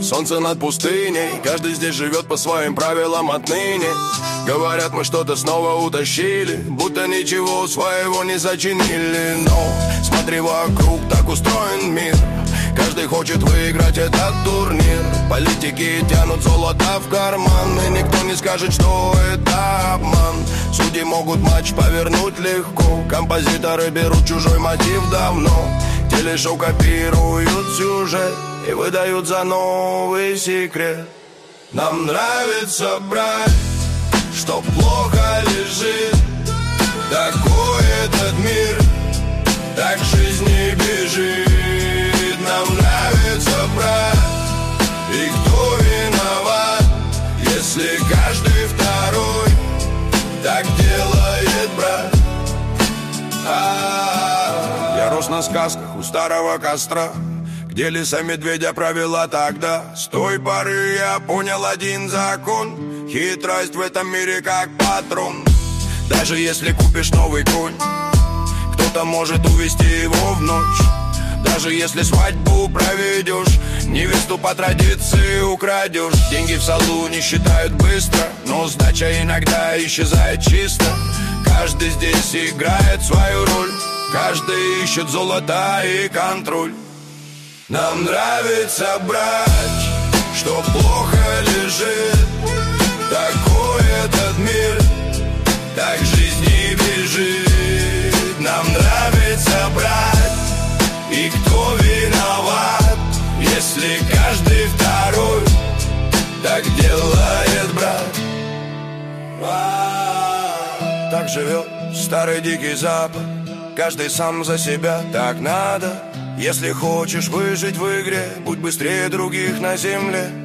солнце над пустыней. Каждый здесь живет по своим правилам отныне. Говорят, мы что-то снова утащили, будто ничего своего не зачинили. Но смотри вокруг, так устроен мир. Каждый хочет выиграть этот турнир. Политики тянут золото в карман, и никто не скажет, что это обман. Судьи могут матч повернуть легко. Композиторы берут чужой мотив давно. Телешоу копируют сюжет и выдают за новый секрет. Нам нравится брать, что плохо лежит. Такой этот мир, так жизнь не бежит. Нам нравится брать, и кто виноват, если каждый второй так делает, брат? Я рос на сказках у старого костра, где лиса медведя провела тогда. С той поры я понял один закон: хитрость в этом мире как патрон. Даже если купишь новый конь, кто-то может увести его в ночь. Даже если свадьбу проведешь, невесту по традиции украдешь. Деньги в салоне считают быстро, но сдача иногда исчезает чисто. Каждый здесь играет свою роль, каждый ищет золото и контроль. Нам нравится брать, что плохо лежит. Такой этот мир, так жизнь не бежит. Нам нравится брать, и кто виноват, если каждый второй так делает, брат? Так живет старый дикий запад. Каждый сам за себя, так надо. Если хочешь выжить в игре, будь быстрее других на земле.